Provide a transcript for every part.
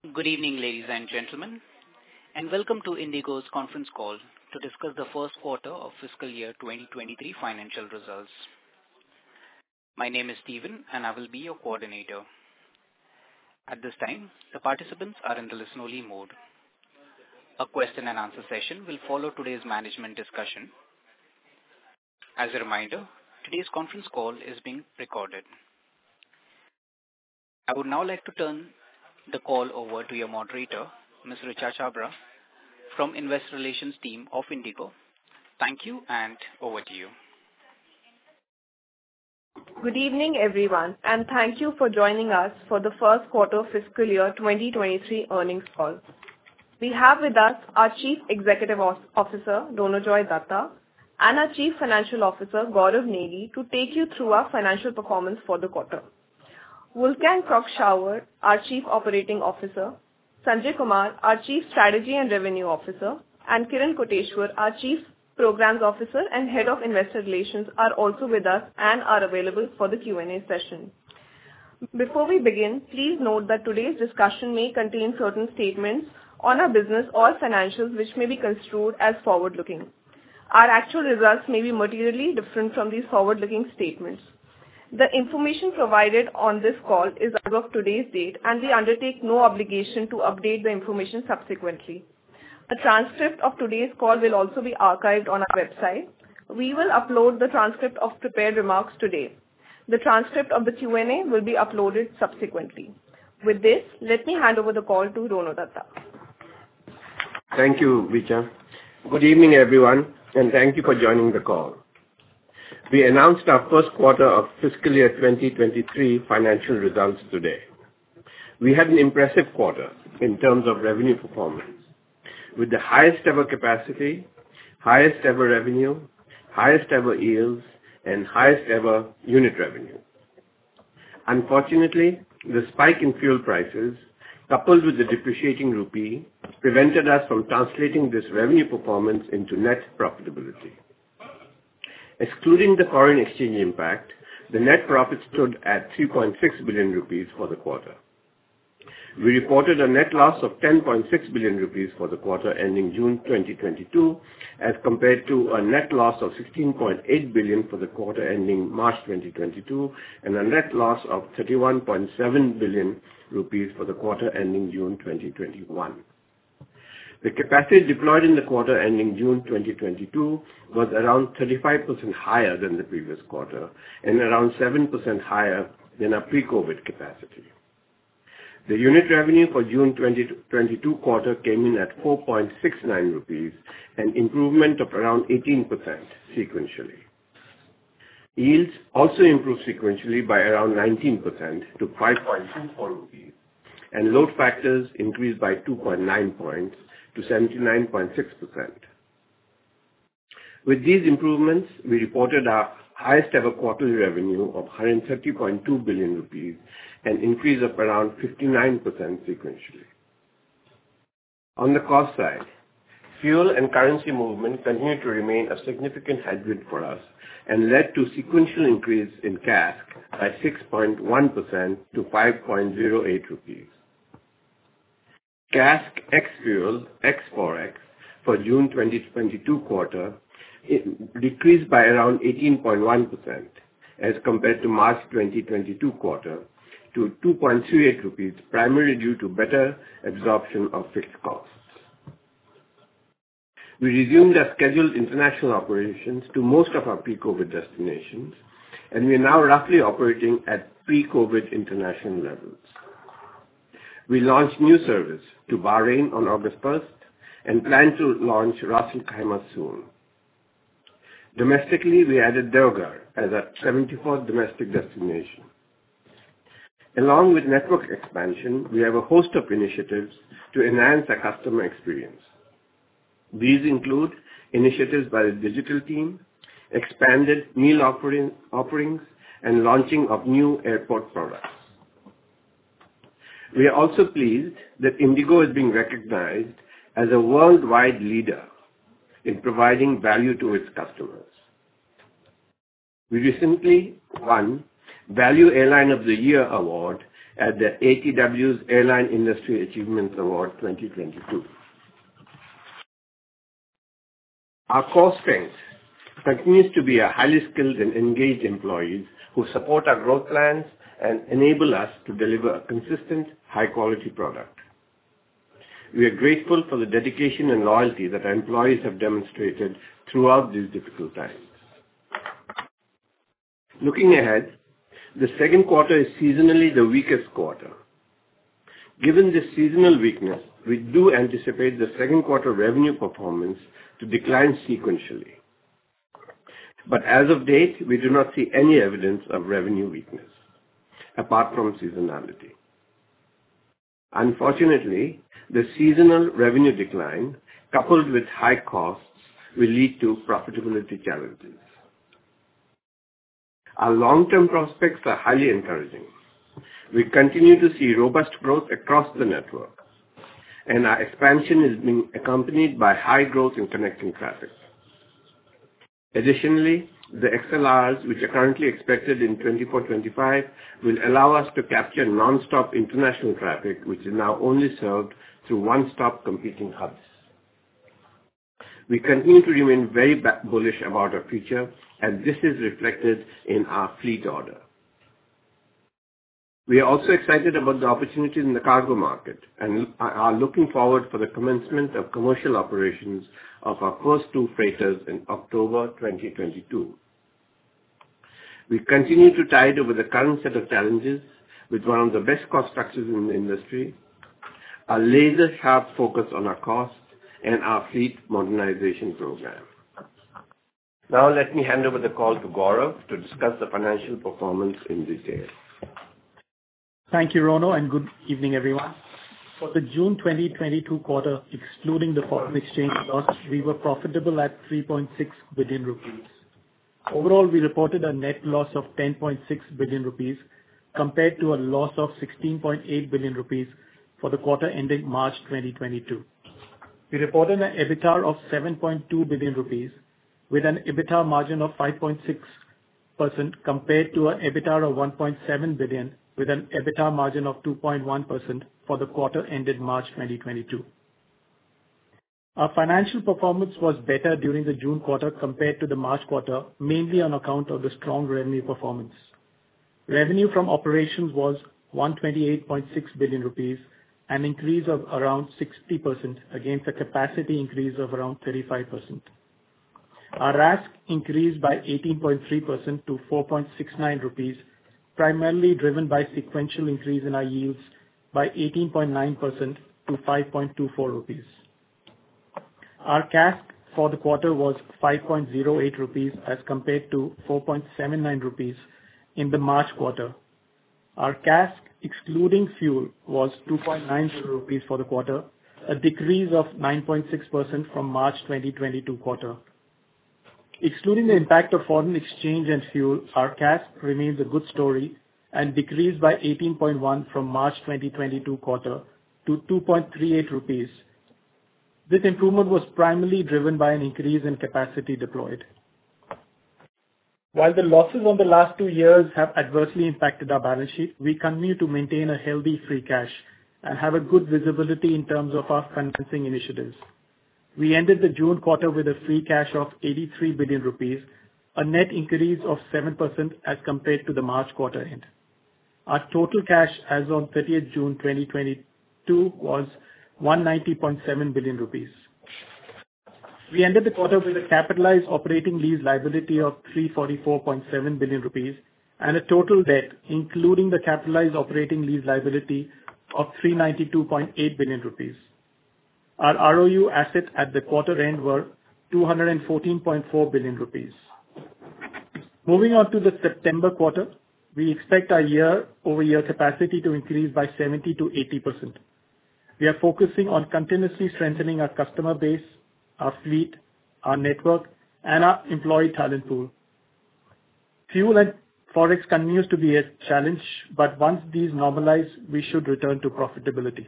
Good evening, ladies and gentlemen, and welcome to IndiGo's conference call to discuss the first quarter of fiscal year 2023 financial results. My name is Steven, and I will be your coordinator. At this time, the participants are in the listen-only mode. A question and answer session will follow today's management discussion. As a reminder, today's conference call is being recorded. I would now like to turn the call over to your moderator, Ms. Richa Chabra, from Investor Relations team of IndiGo. Thank you, and over to you. Good evening, everyone, and thank you for joining us for the first quarter fiscal year 2023 earnings call. We have with us our Chief Executive Officer, Ronojoy Dutta, and our Chief Financial Officer, Gaurav Negi, to take you through our financial performance for the quarter. Wolfgang Prock-Schauer, our Chief Operating Officer, Sanjay Kumar, our Chief Strategy and Revenue Officer, and Kiran Koteshwar, our Chief Programs Officer and Head of Investor Relations, are also with us and are available for the Q&A session. Before we begin, please note that today's discussion may contain certain statements on our business or financials which may be construed as forward-looking. Our actual results may be materially different from these forward-looking statements. The information provided on this call is as of today's date, and we undertake no obligation to update the information subsequently. A transcript of today's call will also be archived on our website. We will upload the transcript of prepared remarks today. The transcript of the Q&A will be uploaded subsequently. With this, let me hand over the call to Rono Datta. Thank you, Richa. Good evening, everyone, and thank you for joining the call. We announced our first quarter of fiscal year 2023 financial results today. We had an impressive quarter in terms of revenue performance, with the highest ever capacity, highest ever revenue, highest ever yields, and highest ever unit revenue. Unfortunately, the spike in fuel prices, coupled with the depreciating rupee, prevented us from translating this revenue performance into net profitability. Excluding the foreign exchange impact, the net profit stood at 3.6 billion rupees for the quarter. We reported a net loss of 10.6 billion rupees for the quarter ending June 2022, as compared to a net loss of 16.8 billion for the quarter ending March 2022, and a net loss of 31.7 billion rupees for the quarter ending June 2021. The capacity deployed in the quarter ending June 2022 was around 35% higher than the previous quarter and around 7% higher than our pre-COVID capacity. The unit revenue for June 2022 quarter came in at 4.69 rupees, an improvement of around 18% sequentially. Yields also improved sequentially by around 19% to 5.24 rupees, and load factors increased by 2.9 points to 79.6%. With these improvements, we reported our highest ever quarterly revenue of 130.2 billion rupees, an increase of around 59% sequentially. On the cost side, fuel and currency movement continued to remain a significant headwind for us and led to sequential increase in CASK by 6.1% to 5.08 rupees. CASK ex-fuel, ex-forex for June 2022 quarter decreased by around 18.1% as compared to March 2022 quarter to 2.38 rupees, primarily due to better absorption of fixed costs. We resumed our scheduled international operations to most of our pre-COVID destinations, and we are now roughly operating at pre-COVID international levels. We launched new service to Bahrain on August 1st and plan to launch Ras Al Khaimah soon. Domestically, we added Deoghar as our 74th domestic destination. Along with network expansion, we have a host of initiatives to enhance our customer experience. These include initiatives by the digital team, expanded meal offerings, and launching of new airport products. We are also pleased that IndiGo is being recognized as a worldwide leader in providing value to its customers. We recently won Value Airline of the Year award at the ATW's Airline Industry Achievements Award 2022. Our core strength continues to be our highly skilled and engaged employees who support our growth plans and enable us to deliver a consistent, high-quality product. We are grateful for the dedication and loyalty that our employees have demonstrated throughout these difficult times. Looking ahead, the second quarter is seasonally the weakest quarter. Given this seasonal weakness, we do anticipate the second quarter revenue performance to decline sequentially. But as of date, we do not see any evidence of revenue weakness, apart from seasonality. Unfortunately, the seasonal revenue decline, coupled with high costs, will lead to profitability challenges. Our long-term prospects are highly encouraging. We continue to see robust growth across the network, and our expansion is being accompanied by high growth in connecting traffic. Additionally, the XLRs, which are currently expected in 24-25, will allow us to capture non-stop international traffic, which is now only served through one-stop competing hubs. We continue to remain very bullish about our future, and this is reflected in our fleet order. We are also excited about the opportunities in the cargo market and are looking forward for the commencement of commercial operations of our first two freighters in October 2022. We continue to tide over the current set of challenges with one of the best cost structures in the industry, a laser-sharp focus on our costs, and our fleet modernization program. Now let me hand over the call to Gaurav to discuss the financial performance in detail. Thank you, Rono, and good evening, everyone. For the June 2022 quarter, excluding the foreign exchange loss, we were profitable at 3.6 billion rupees. Overall, we reported a net loss of 10.6 billion rupees compared to a loss of 16.8 billion rupees for the quarter ending March 2022. We reported an EBITDA of 7.2 billion rupees with an EBITDA margin of 5.6% compared to an EBITDA of 1.7 billion with an EBITDA margin of 2.1% for the quarter ended March 2022. Our financial performance was better during the June quarter compared to the March quarter, mainly on account of the strong revenue performance. Revenue from operations was 128.6 billion rupees, an increase of around 60% against a capacity increase of around 35%. Our RASK increased by 18.3% to 4.69 rupees, primarily driven by sequential increase in our yields by 18.9% to 5.24 rupees. Our CASK for the quarter was 5.08 rupees as compared to 4.79 rupees in the March quarter. Our CASK excluding fuel was 2.90 rupees for the quarter, a decrease of 9.6% from March 2022 quarter. Excluding the impact of foreign exchange and fuel, our CASK remains a good story and decreased by 18.1% from March 2022 quarter to 2.38 rupees. This improvement was primarily driven by an increase in capacity deployed. While the losses on the last 2 years have adversely impacted our balance sheet, we continue to maintain a healthy free cash and have a good visibility in terms of our financing initiatives. We ended the June quarter with a free cash of 83 billion rupees, a net increase of 7% as compared to the March quarter end. Our total cash as on 30th June 2022 was 190.7 billion rupees. We ended the quarter with a capitalized operating lease liability of 344.7 billion rupees and a total debt, including the capitalized operating lease liability, of 392.8 billion rupees. Our ROU assets at the quarter end were 214.4 billion rupees. Moving on to the September quarter, we expect our year-over-year capacity to increase by 70 to 80%. We are focusing on continuously strengthening our customer base, our fleet, our network, and our employee talent pool. Fuel and Forex continues to be a challenge, but once these normalize, we should return to profitability.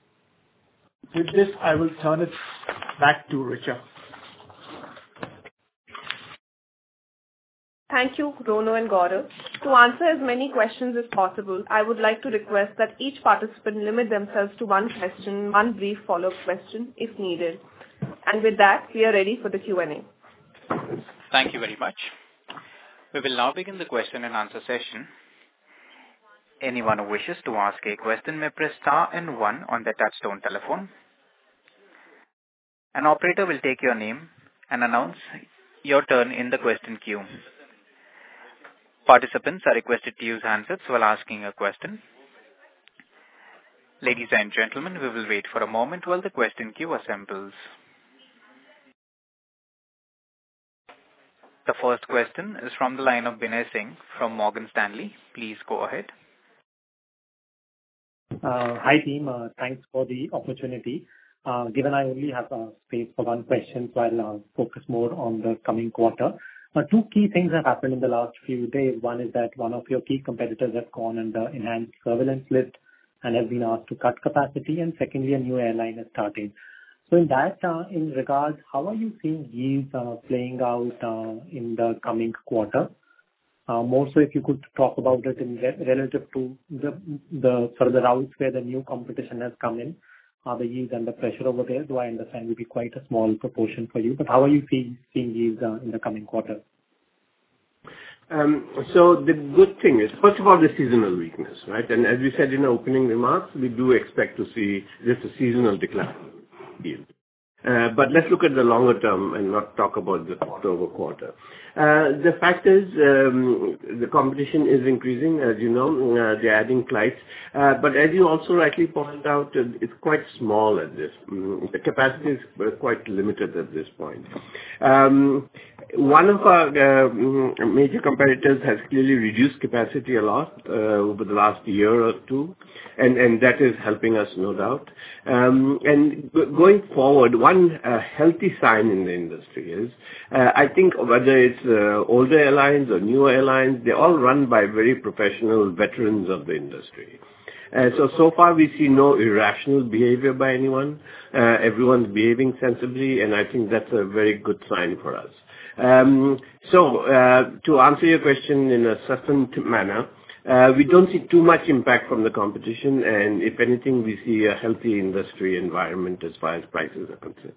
With this, I will turn it back to Richa. Thank you, Rono and Gaurav. To answer as many questions as possible, I would like to request that each participant limit themselves to one question, one brief follow-up question if needed. And with that, we are ready for the Q&A. Thank you very much. We will now begin the question and answer session. Anyone who wishes to ask a question may press star and 1 on their touchtone telephone. An operator will take your name and announce your turn in the question queue. Participants are requested to use handsets while asking a question. Ladies and gentlemen, we will wait for a moment while the question queue assembles. The first question is from the line of Binay Singh from Morgan Stanley. Please go ahead. Hi team, thanks for the opportunity. Given I only have space for one question, so I'll focus more on the coming quarter. Two key things have happened in the last few days. One is that one of your key competitors has gone under enhanced surveillance list and has been asked to cut capacity, and secondly, a new airline is starting. So in that, in regards, how are you seeing yields playing out in the coming quarter? More so if you could talk about it in relative to the sort of the routes where the new competition has come in. The yields and the pressure over there, do I understand, will be quite a small proportion for you, but how are you seeing yields in the coming quarter? So the good thing is, first of all, the seasonal weakness, right? And as we said in our opening remarks, we do expect to see just a seasonal decline in yield. But let's look at the longer term and not talk about the quarter over quarter. The fact is, the competition is increasing, as you know, they're adding flights. But as you also rightly pointed out, it's quite small at this. The capacity is quite limited at this point. One of our major competitors has clearly reduced capacity a lot over the last year or two, and that is helping us, no doubt. And going forward, one healthy sign in the industry is, I think whether it's older airlines or newer airlines, they're all run by very professional veterans of the industry. So far we see no irrational behavior by anyone. Everyone's behaving sensibly, and I think that's a very good sign for us. To answer your question in a succinct manner, we don't see too much impact from the competition, and if anything, we see a healthy industry environment as far as prices are concerned.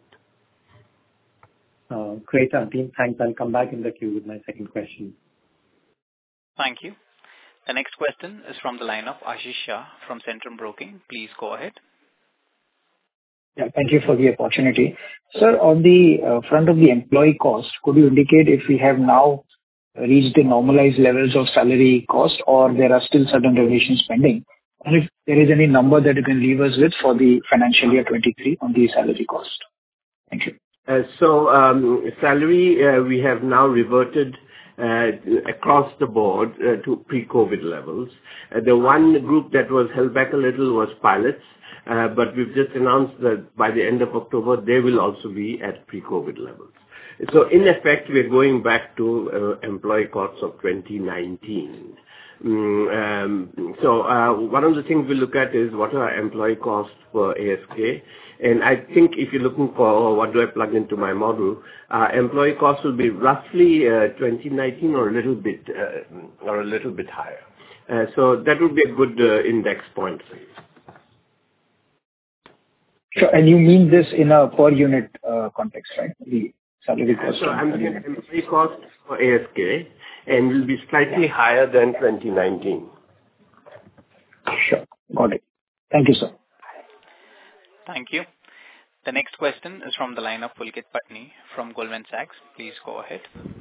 Great, team. Thanks. I'll come back in the queue with my second question. Thank you. The next question is from the line of Ashish Shah from Centrum Broking. Please go ahead. Yeah, thank you for the opportunity. Sir, on the front of the employee cost, could you indicate if we have now reached the normalized levels of salary cost, or there are still certain revisions pending? And if there is any number that you can leave us with for the financial year 23 on the salary cost. Thank you. Salary, we have now reverted across the board to pre-COVID levels. The one group that was held back a little was pilots, but we've just announced that by the end of October, they will also be at pre-COVID levels. So in effect, we're going back to employee costs of 2019. One of the things we look at is what are our employee costs for ASK. And I think if you're looking for what do I plug into my model, employee costs will be roughly 2019 or a little bit higher. So that would be a good index point for you. Sure. And you mean this in a per unit context, right? The salary cost. So I'm looking at employee cost for ASK, and will be slightly higher than 2019. Sure. Got it. Thank you, sir. Thank you. The next question is from the line of Pulkit Patni from Goldman Sachs. Please go ahead.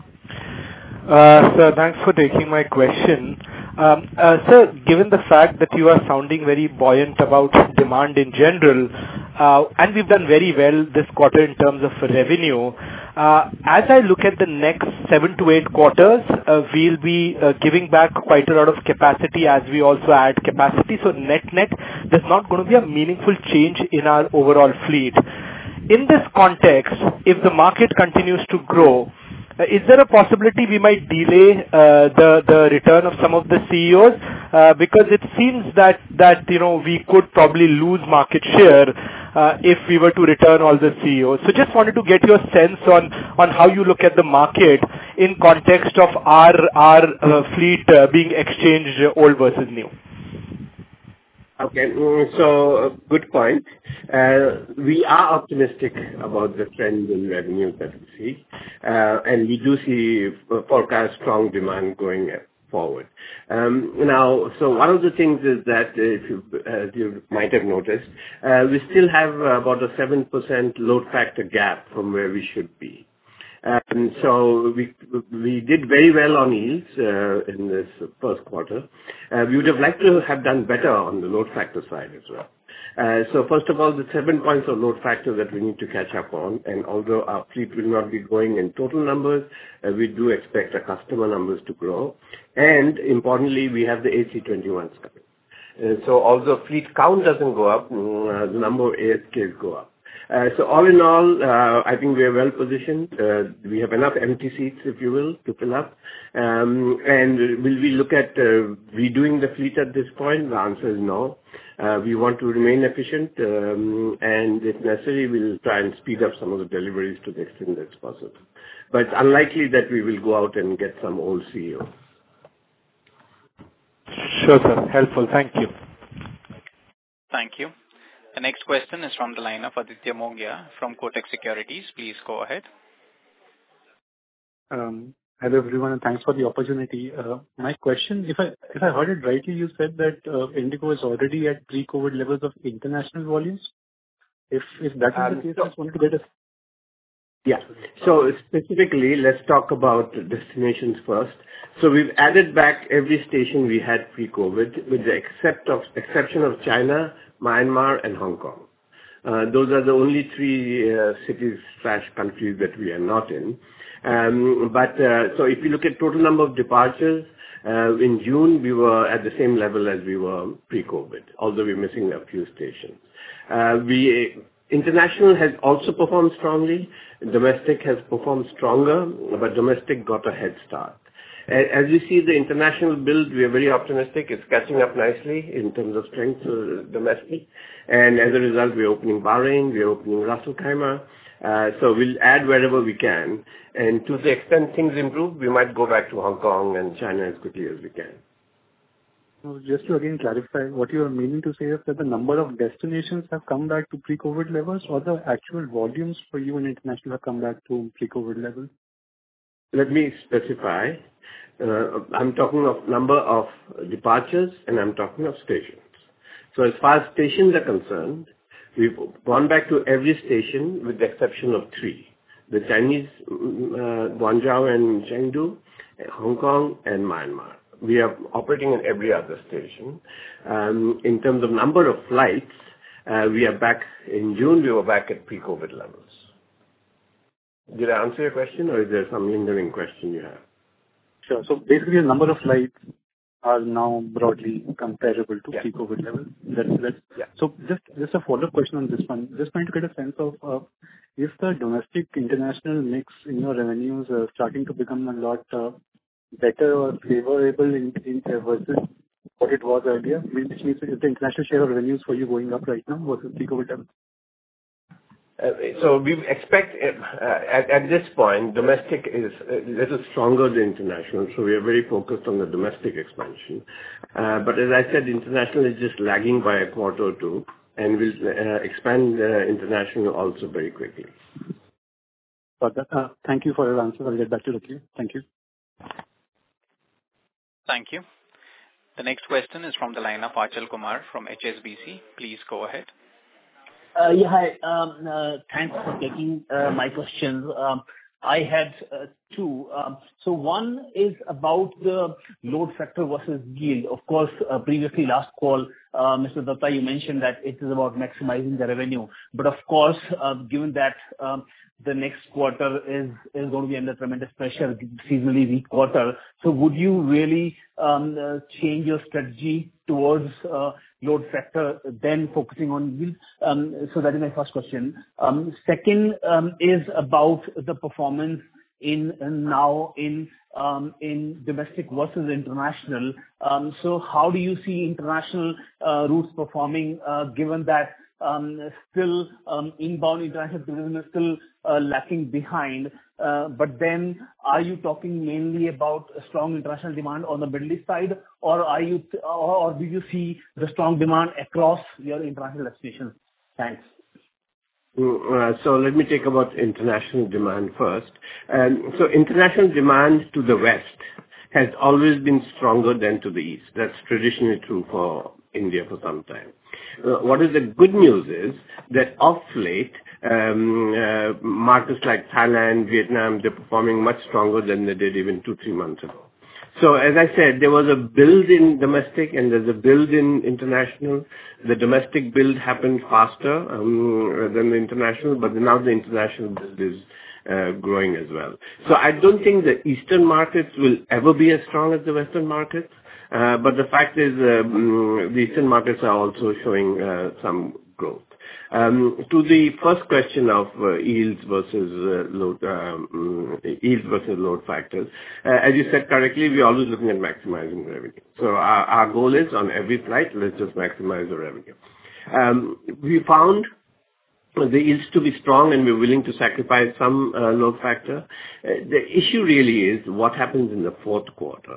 Sir, thanks for taking my question. Sir, given the fact that you are sounding very buoyant about demand in general, and we've done very well this quarter in terms of revenue, as I look at the next 7 to 8 quarters, we'll be giving back quite a lot of capacity as we also add capacity. So net, there's not going to be a meaningful change in our overall fleet. In this context, if the market continues to grow, is there a possibility we might delay the return of some of the CEOs? Because it seems that we could probably lose market share if we were to return all the CEOs. So just wanted to get your sense on how you look at the market in context of our fleet being exchanged old versus new? Okay. So good point. We are optimistic about the trend in revenue that we see, and we do see forecast strong demand going forward. Now, so one of the things is that, as you might have noticed, we still have about a 7% load factor gap from where we should be. And so we did very well on yields in this first quarter. We would have liked to have done better on the load factor side as well. So first of all, the 7 points of load factor that we need to catch up on, and although our fleet will not be growing in total numbers, we do expect our customer numbers to grow. And importantly, we have the AC21s coming. So although fleet count doesn't go up, the number of ASKs go up. So all in all, I think we are well positioned. We have enough empty seats, if you will, to fill up. And will we look at redoing the fleet at this point? The answer is no. We want to remain efficient, and if necessary, we'll try and speed up some of the deliveries to the extent that's possible. But it's unlikely that we will go out and get some old CEO. Sure, sir. Helpful. Thank you. Thank you. The next question is from the line of Aditya Mongia from Kotak Securities. Please go ahead. Hello, everyone, and thanks for the opportunity. My question, if I heard it rightly, you said that IndiGo is already at pre-COVID levels of international volumes. If that is the case, I just wanted to get a... Yeah. So specifically, let's talk about destinations first. So we've added back every station we had pre-COVID, with the exception of China, Myanmar, and Hong Kong. Those are the only three cities/countries that we are not in. So if you look at total number of departures, in June, we were at the same level as we were pre-COVID, although we're missing a few stations. International has also performed strongly. Domestic has performed stronger, but domestic got a head start. As we see the international build, we are very optimistic. It's catching up nicely in terms of strength domestic. And as a result, we're opening Bahrain, we're opening Ras Al Khaimah. So we'll add wherever we can. And to the extent things improve, we might go back to Hong Kong and China as quickly as we can. Just to again clarify, what you are meaning to say is that the number of destinations have come back to pre-COVID levels, or the actual volumes for you in international have come back to pre-COVID levels? Let me specify. I'm talking of number of departures, and I'm talking of stations. So as far as stations are concerned, we've gone back to every station with the exception of 3. The Chinese, Guangzhou and Chengdu, Hong Kong and Myanmar. We are operating in every other station. In terms of number of flights, we are back in June, we were back at pre-COVID levels. Did I answer your question, or is there some lingering question you have? Sure. So basically, the number of flights are now broadly comparable to pre-COVID levels. Yeah. So just a follow-up question on this one. Just trying to get a sense of if the domestic international mix in your revenues are starting to become a lot better or favorable in versus what it was earlier, which means is the international share of revenues for you going up right now versus pre-COVID levels? So we expect at this point, domestic is a little stronger than international, so we are very focused on the domestic expansion. But as I said, international is just lagging by a quarter or two, and we'll expand international also very quickly. Got that. Thank you for your answer. I'll get back to the queue. Thank you. Thank you. The next question is from the line of Achal Kumar from HSBC. Please go ahead. Yeah, hi. Thanks for taking my questions. I had 2. So one is about the load factor versus yield. Of course, previously last call, Mr. Datta, you mentioned that it is about maximizing the revenue. But of course, given that the next quarter is going to be under tremendous pressure, seasonally weak quarter, so would you really change your strategy towards load factor, then focusing on yield? So that is my first question. Second is about the performance in domestic versus international. So how do you see international routes performing, given that still inbound international tourism is still lacking behind. But then, are you talking mainly about strong international demand on the Middle East side, or do you see the strong demand across your international destinations? Thanks. So let me take about international demand first. So international demand to the west has always been stronger than to the east. That's traditionally true for India for some time. What is the good news is that of late, markets like Thailand, Vietnam, they're performing much stronger than they did even 2-3 months ago. So as I said, there was a build in domestic and there's a build in international. The domestic build happened faster than the international, but now the international build is growing as well. So I don't think the eastern markets will ever be as strong as the western markets, but the fact is the eastern markets are also showing some growth. To the first question of yields versus load factors, as you said correctly, we're always looking at maximizing revenue. So our goal is on every flight, let's just maximize the revenue. We found the yields to be strong and we're willing to sacrifice some load factor. The issue really is what happens in the fourth quarter.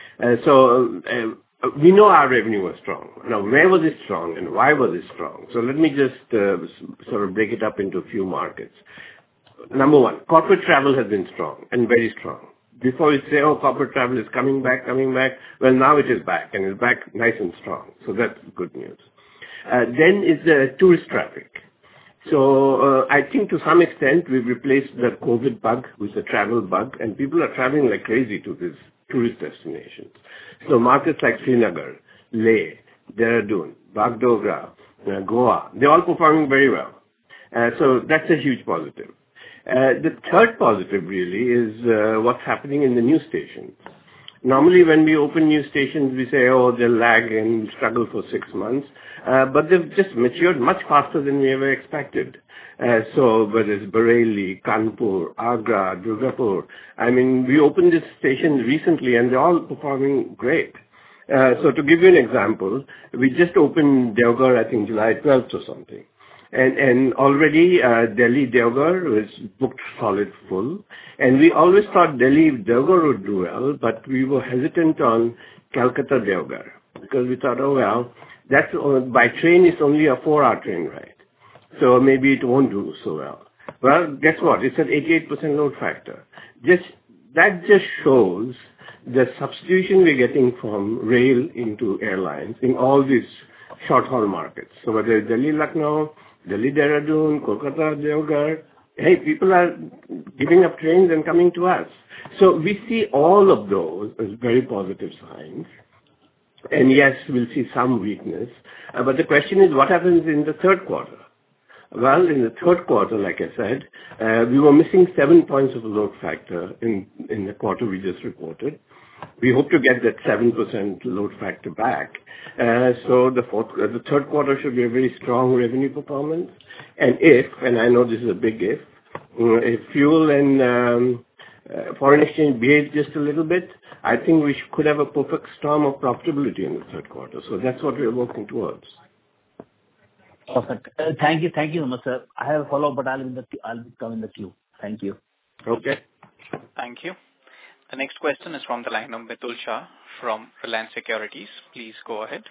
We know our revenue was strong. Now, where was it strong and why was it strong? So let me just sort of break it up into a few markets. Number one, corporate travel has been strong and very strong. Before we say, oh, corporate travel is coming back, well, now it is back and it's back nice and strong. So that's good news. Then is the tourist traffic. So I think to some extent we've replaced the COVID bug with the travel bug, and people are traveling like crazy to these tourist destinations. So markets like Srinagar, Leh, Dehradun, Bagdogra, Goa, they're all performing very well. So that's a huge positive. The third positive really is what's happening in the new stations. Normally when we open new stations, we say, oh, they'll lag and struggle for 6 months. But they've just matured much faster than we ever expected. So whether it's Bareilly, Kanpur, Agra, Durgapur, I mean, we opened this station recently and they're all performing great. So to give you an example, we just opened Deoghar, I think July 12th or something. And already Delhi Deoghar is booked solid full. And we always thought Delhi Deoghar would do well, but we were hesitant on Calcutta Deoghar because we thought, oh well, that's by train it's only a 4-hour train ride. So maybe it won't do so well. Well, guess what? It's at 88% load factor. That just shows the substitution we're getting from rail into airlines in all these short-haul markets. So whether it's Delhi Lucknow, Delhi Dehradun, Kolkata Deoghar, hey, people are giving up trains and coming to us. So we see all of those as very positive signs. And yes, we'll see some weakness. But the question is what happens in the third quarter? Well, in the third quarter, like I said, we were missing 7 points of load factor in the quarter we just reported. We hope to get that 7% load factor back. So the third quarter should be a very strong revenue performance. And I know this is a big if fuel and foreign exchange behave just a little bit, I think we could have a perfect storm of profitability in the third quarter. So that's what we're working towards. Perfect. Thank you so much, sir. I have a follow-up, but I'll come in the queue. Thank you. Okay. Thank you. The next question is from the line of Mitul Shah from Reliance Securities. Please go ahead.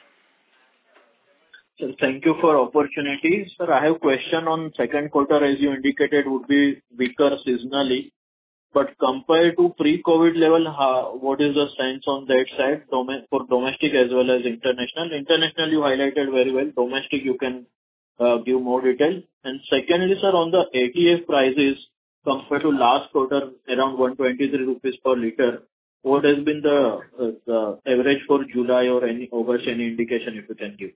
Sir, thank you for opportunity. Sir, I have a question on second quarter, as you indicated, would be weaker seasonally. But compared to pre-COVID level, what is the sense on that side for domestic as well as international? International, you highlighted very well. Domestic, you can give more detail. And secondly, sir, on the ATF prices, compared to last quarter, around 123 rupees per liter, what has been the average for July or any August, any indication if you can give?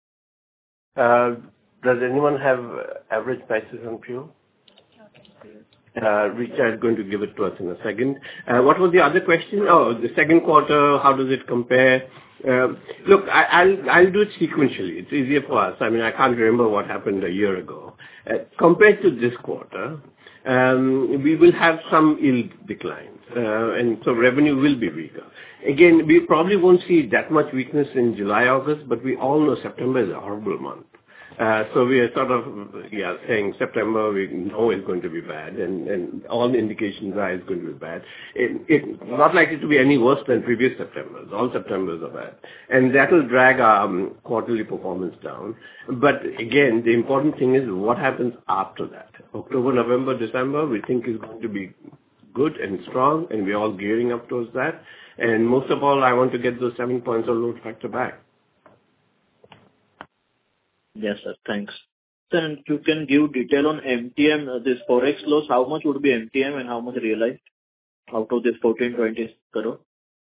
Does anyone have average prices on fuel? Richa is going to give it to us in a second. What was the other question? Oh, the second quarter, how does it compare? Look, I'll do it sequentially. It's easier for us. I mean, I can't remember what happened a year ago. Compared to this quarter, we will have some yield declines, and so revenue will be weaker. Again, we probably won't see that much weakness in July, August, but we all know September is a horrible month. So we are sort of saying September we know is going to be bad, and all the indications are it's going to be bad. It's not likely to be any worse than previous Septembers. All Septembers are bad, and that will drag our quarterly performance down. But again, the important thing is what happens after that. October, November, December, we think is going to be good and strong, and we're all gearing up towards that. And most of all, I want to get those 7 points of load factor back. Yes, sir. Thanks. Then you can give detail on MTM, this forex loss, how much would be MTM and how much realized out of this 1420 crore?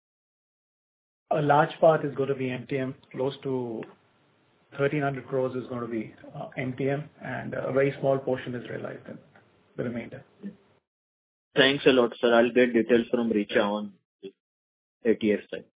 A large part is going to be MTM. Close to 1,300 crores is going to be MTM, and a very small portion is realized in the remainder. Thanks a lot, sir. I'll get details from Richa on ATF side.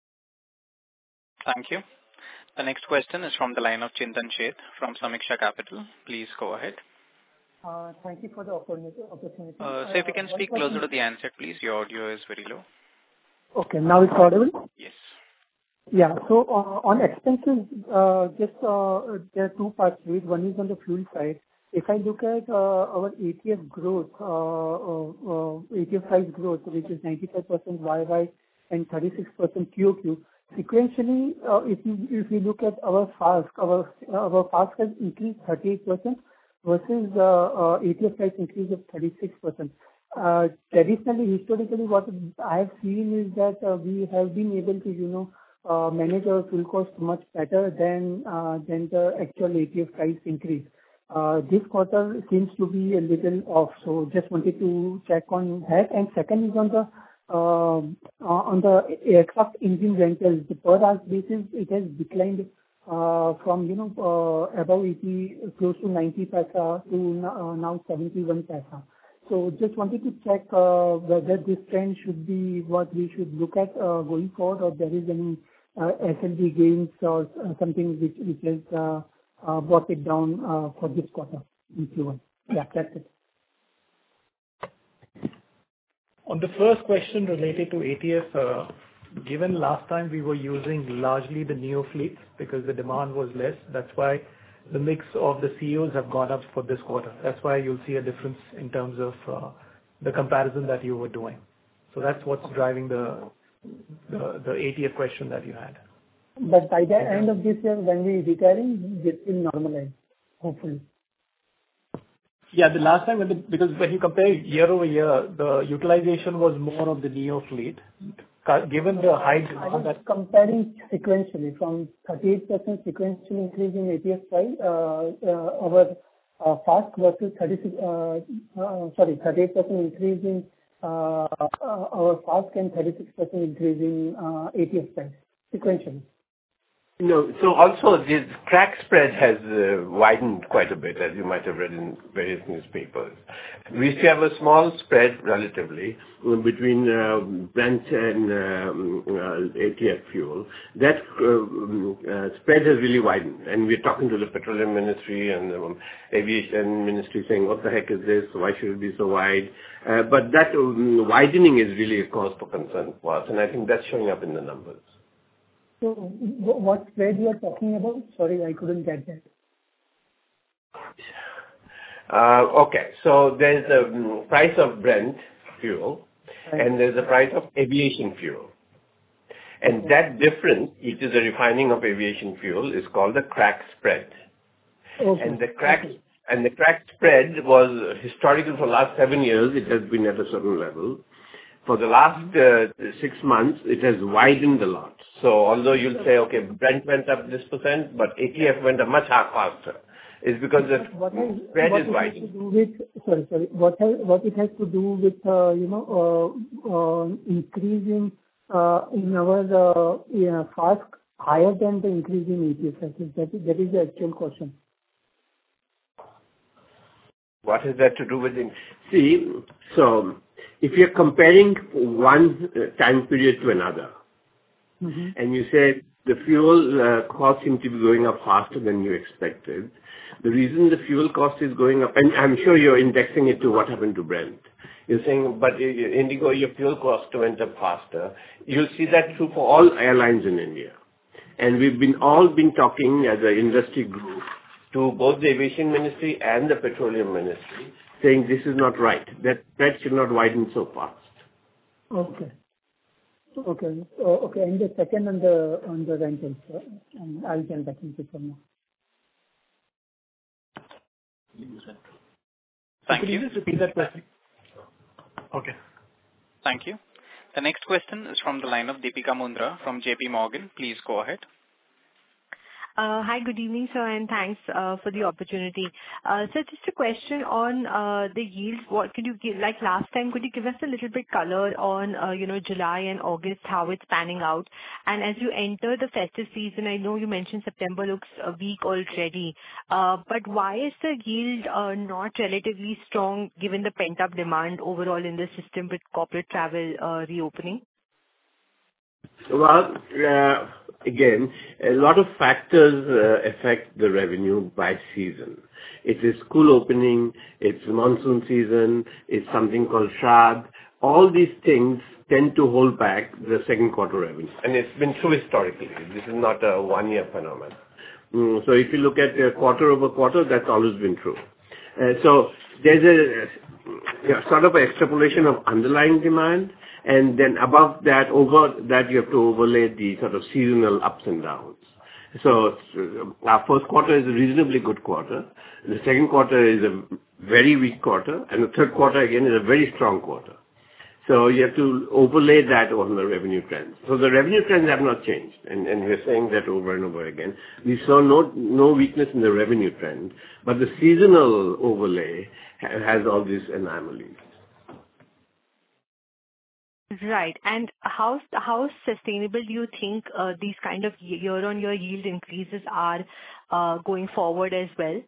Thank you. The next question is from the line of Chintan Sheth from Samiksha Capital. Please go ahead. Thank you for the opportunity. So if you can speak closer to the handset, please. Your audio is very low. Okay, now it's audible? Yes. Yeah. So on expenses, there are two parts to it. One is on the fuel side. If I look at our ATF growth, ATF price growth, which is 95% YY and 36% QOQ, sequentially, if you look at our FASK has increased 38% versus ATF price increase of 36%. Traditionally, historically, what I have seen is that we have been able to, manage our fuel cost much better than the actual ATF price increase. This quarter seems to be a little off, so just wanted to check on that. And second is on the aircraft engine rentals, the per hour basis, it has declined from above 80, close to 90 paisa to now 71 paisa. So just wanted to check whether this trend should be what we should look at going forward, or there is any SLB gains or something which has brought it down for this quarter in Q1. Yeah, that's it. On the first question related to ATF, given last time we were using largely the neo fleets because the demand was less, that's why the mix of the CEOs have gone up for this quarter. That's why you'll see a difference in terms of the comparison that you were doing. So that's what's driving the ATF question that you had. But by the end of this year, when we retiring, this will normalize, hopefully. Yeah, the last time, because when you compare year over year, the utilization was more of the neo fleet. Given the high demand that... Comparing sequentially from 38% sequential increase in ATF price, our FASK versus 38% increase in our FASK and 36% increase in ATF price sequentially. No, so also this crack spread has widened quite a bit, as you might have read in various newspapers. We used to have a small spread relatively between Brent and ATF fuel. That spread has really widened, and we're talking to the Petroleum Ministry and the Aviation Ministry saying, what the heck is this? Why should it be so wide? But that widening is really a cause for concern for us, and I think that's showing up in the numbers. So what spread you are talking about? Sorry, I couldn't get that. Okay, so there's the price of Brent fuel, and there's the price of aviation fuel. And that difference, which is the refining of aviation fuel, is called the crack spread. Okay. And the crack spread was historical for the last 7 years. It has been at a certain level. For the last 6 months, it has widened a lot. So although you'll say, okay, Brent went up this %, but ATF went up much faster. It's because the spread is widening. What it has to do with, increasing in our FASK higher than the increase in ATF. That is the actual question. What is that to do with it? See, so if you're comparing one time period to another, and you say the fuel cost seems to be going up faster than you expected, the reason the fuel cost is going up, and I'm sure you're indexing it to what happened to Brent. You're saying, but Indigo, your fuel cost went up faster. You'll see that true for all airlines in India. And we've all been talking as an industry group to both the Aviation Ministry and the Petroleum Ministry, saying this is not right, that spread should not widen so fast. Okay. And the second on the rentals, and I'll get back into some more. Thank Could you you. just repeat that question? Okay. Thank you. The next question is from the line of Deepika Mundra from JP Morgan. Please go ahead. Hi, good evening, sir, and thanks for the opportunity. Sir, just a question on the yields. What could you give, like last time, could you give us a little bit color on, July and August, how it's panning out? And as you enter the festive season, I know you mentioned September looks weak already, but why is the yield not relatively strong given the pent-up demand overall in the system with corporate travel reopening? Well, again, a lot of factors affect the revenue by season. It is school opening, it's monsoon season, it's something called Shraddh. All these things tend to hold back the second quarter revenue. And it's been true historically. This is not a one-year phenomenon. So if you look at quarter over quarter, that's always been true. So there's a sort of extrapolation of underlying demand. And then above that, over that, you have to overlay the sort of seasonal ups and downs. So our first quarter is a reasonably good quarter. The second quarter is a very weak quarter. And the third quarter, again, is a very strong quarter. So you have to overlay that on the revenue trends. So the revenue trends have not changed. And we're saying that over and over again. We saw no weakness in the revenue trend. But the seasonal overlay has all these anomalies. Right. And how sustainable do you think these kind of year-on-year yield increases are going forward as well?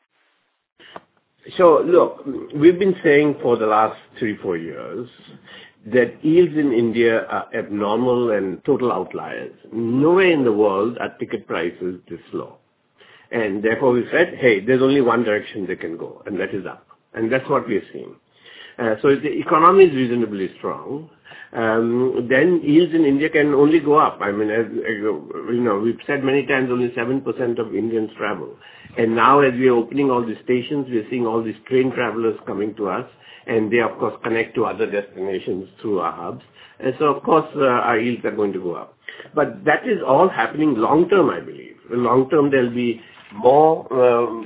So, look, we've been saying for the last 3-4 years that yields in India are abnormal and total outliers. Nowhere in the world are ticket prices this low. And therefore we said, hey, there's only one direction they can go, and that is up. And that's what we're seeing. So if the economy is reasonably strong, then yields in India can only go up. I mean, as we've said many times, only 7% of Indians travel. And now as we are opening all these stations, we're seeing all these train travelers coming to us, and they, of course, connect to other destinations through our hubs. And so, of course, our yields are going to go up. But that is all happening long-term, I believe. Long-term, there'll be more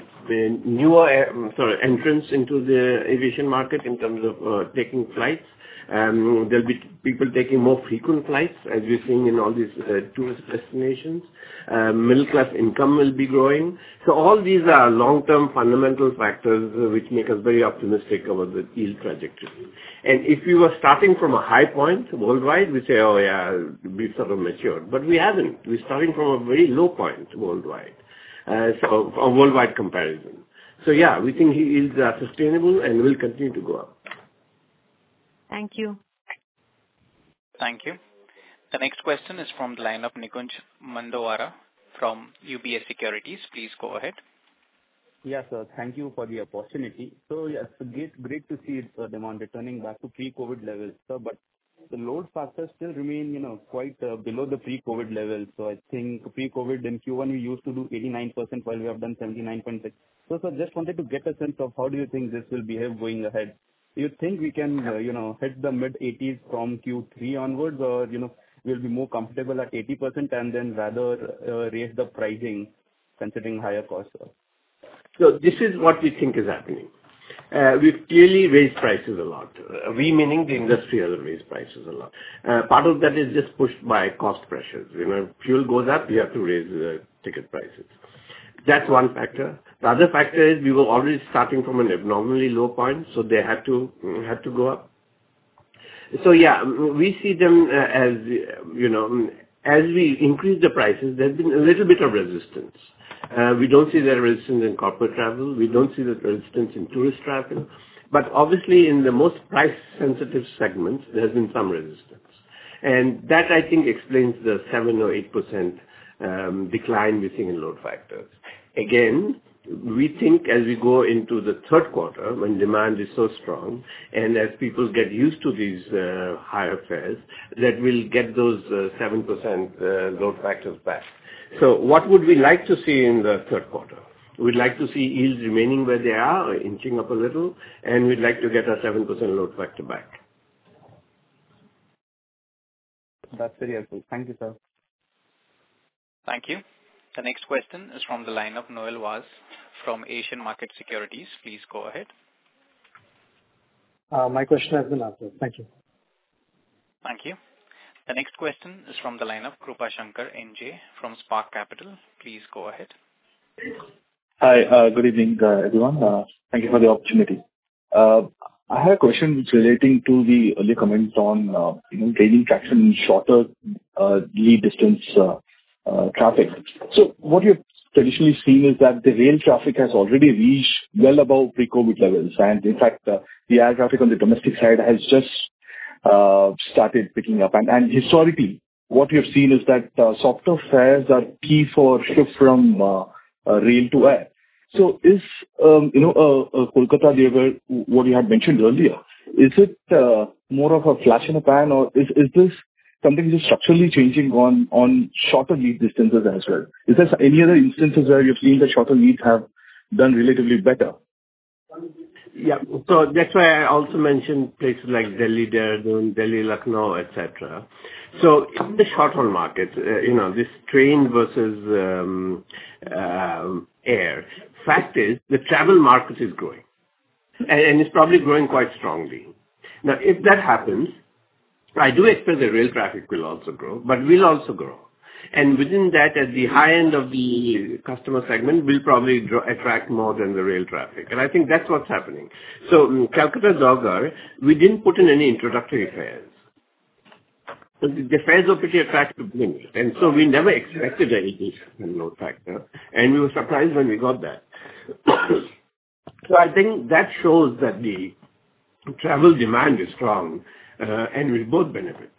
newer entrants into the aviation market in terms of taking flights. There'll be people taking more frequent flights, as we're seeing in all these tourist destinations. Middle-class income will be growing. So all these are long-term fundamental factors which make us very optimistic about the yield trajectory. And if we were starting from a high point worldwide, we say, oh yeah, we've sort of matured. But we haven't. We're starting from a very low point worldwide. So a worldwide comparison. So yeah, we think yields are sustainable and will continue to go up. Thank you. Thank you. The next question is from the line of Nikunj Mandowara from UBS Securities. Please go ahead. Yes, sir. Thank you for the opportunity. So yes, great to see demand returning back to pre-COVID levels, sir. But the load factors still remain, quite below the pre-COVID levels. So I think pre-COVID in Q1 we used to do 89%, while we have done 79.6. So sir, just wanted to get a sense of how do you think this will behave going ahead? Do you think we can, hit the mid-80s from Q3 onwards, or, we'll be more comfortable at 80% and then rather raise the pricing considering higher costs? So this is what we think is happening. We've clearly raised prices a lot. We, meaning the industry, has raised prices a lot. Part of that is just pushed by cost pressures. If fuel goes up, you have to raise ticket prices. That's one factor. The other factor is we were already starting from an abnormally low point, so they had to go up. So yeah, we see them as, as we increase the prices, there's been a little bit of resistance. We don't see that resistance in corporate travel. We don't see that resistance in tourist travel. But obviously in the most price-sensitive segments, there's been some resistance. And that, I think, explains the 7 or 8% decline we're seeing in load factors. Again, we think as we go into the third quarter, when demand is so strong, and as people get used to these higher fares, that we'll get those 7% load factors back. So what would we like to see in the third quarter? We'd like to see yields remaining where they are, or inching up a little, and we'd like to get our 7% load factor back. That's very helpful. Thank you, sir. Thank you. The next question is from the line of Noel Vaz from Asian Market Securities. Please go ahead. My question has been answered. Thank you. Thank you. The next question is from the line of Krupa Shankar NJ from Spark Capital. Please go ahead. Hi, good evening, everyone. Thank you for the opportunity. I have a question which relating to the earlier comments on gaining traction in shorter lead distance traffic. So what you've traditionally seen is that the rail traffic has already reached well above pre-COVID levels, and in fact, the air traffic on the domestic side has just started picking up. And historically, what we have seen is that softer fares are key for shift from rail to air. So is Kolkata Deoghar, what you had mentioned earlier, is it more of a flash in the pan, or is this something which is structurally changing on shorter lead distances as well? Is there any other instances where you've seen that shorter leads have done relatively better? Yeah. So that's why I also mentioned places like Delhi, Dehradun, Delhi, Lucknow, etc. So in the short-haul market, this train versus air, fact is the travel market is growing. And it's probably growing quite strongly. Now, if that happens, I do expect the rail traffic will also grow, but will also grow. And within that, at the high end of the customer segment, will probably attract more than the rail traffic. And I think that's what's happening. So Calcutta Deoghar, we didn't put in any introductory fares. So the fares were pretty attractive to begin with. And so we never expected any load factor. And we were surprised when we got that. So I think that shows that the travel demand is strong and will both benefit.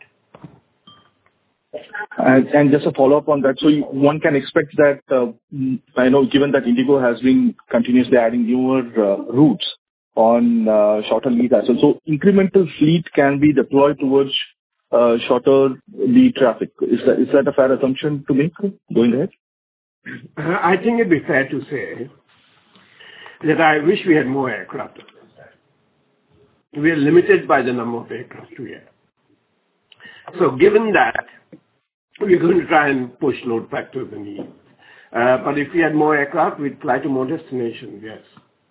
And just a follow-up on that, so one can expect that, I know given that IndiGo has been continuously adding newer routes on shorter lead as well, so incremental fleet can be deployed towards shorter lead traffic. Is that a fair assumption to make going ahead? I think it'd be fair to say that I wish we had more aircraft. We are limited by the number of aircraft we have. So given that, we're going to try and push load factors and yields. But if we had more aircraft, we'd fly to more destinations, yes.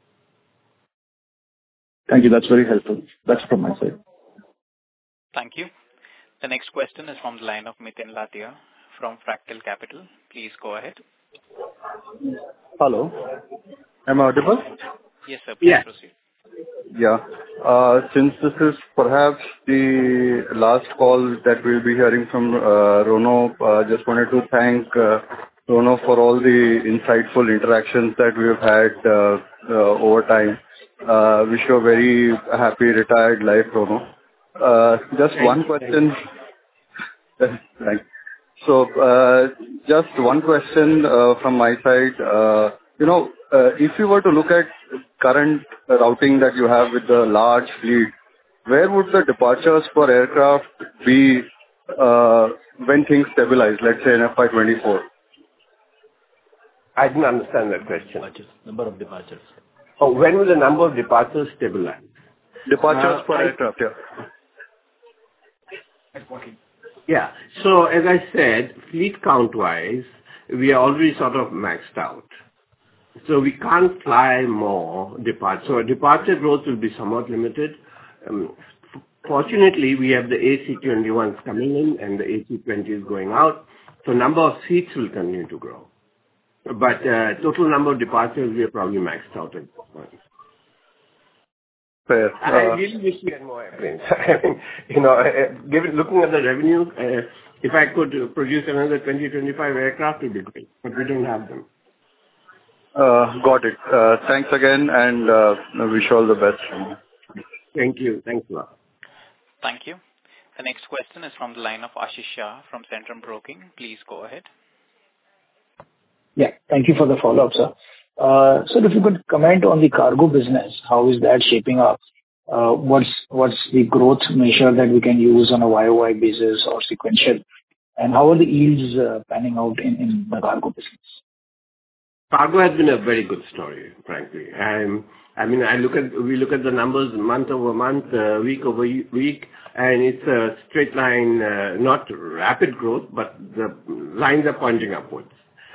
Thank you. That's very helpful. That's from my side. Thank you. The next question is from the line of Miten Lathia from Fractal Capital. Please go ahead. Hello. Am I audible? Yes, sir. Please proceed. Yeah. Since this is perhaps the last call that we'll be hearing from Rono, just wanted to thank Rono for all the insightful interactions that we have had over time. Wish you a very happy retired life, Rono. Just one question. Thanks. So, just one question from my side. If you were to look at current routing that you have with the large fleet, where would the departures for aircraft be when things stabilize, let's say in FY24? I didn't understand that question. Number of departures. Oh, when will the number of departures stabilize? Departures per aircraft, Yeah. So, as I said, fleet count-wise, we are already sort of maxed out. So we can't fly more departures. So departure growth will be somewhat limited. Fortunately, we have the AC21s coming in and the AC20s going out. So number of seats will continue to grow. But total number of departures, we are probably maxed out at this point. Fair. I really wish we had more airplanes. Looking at the revenue, if I could produce another 20-25 aircraft, it would be great. But we don't have them. Got it. Thanks again, and wish you all the best. Thank you. Thanks a lot. Thank you. The next question is from the line of Ashish Shah from Centrum Broking. Please go ahead. Yeah, thank you for the follow-up, sir. So if you could comment on the cargo business, how is that shaping up? What's the growth measure that we can use on a YOY basis or sequential? And how are the yields panning out in the cargo business? Cargo has been a very good story, frankly. We look at the numbers month over month, week over week, and it's a straight line, not rapid growth, but the lines are pointing upwards.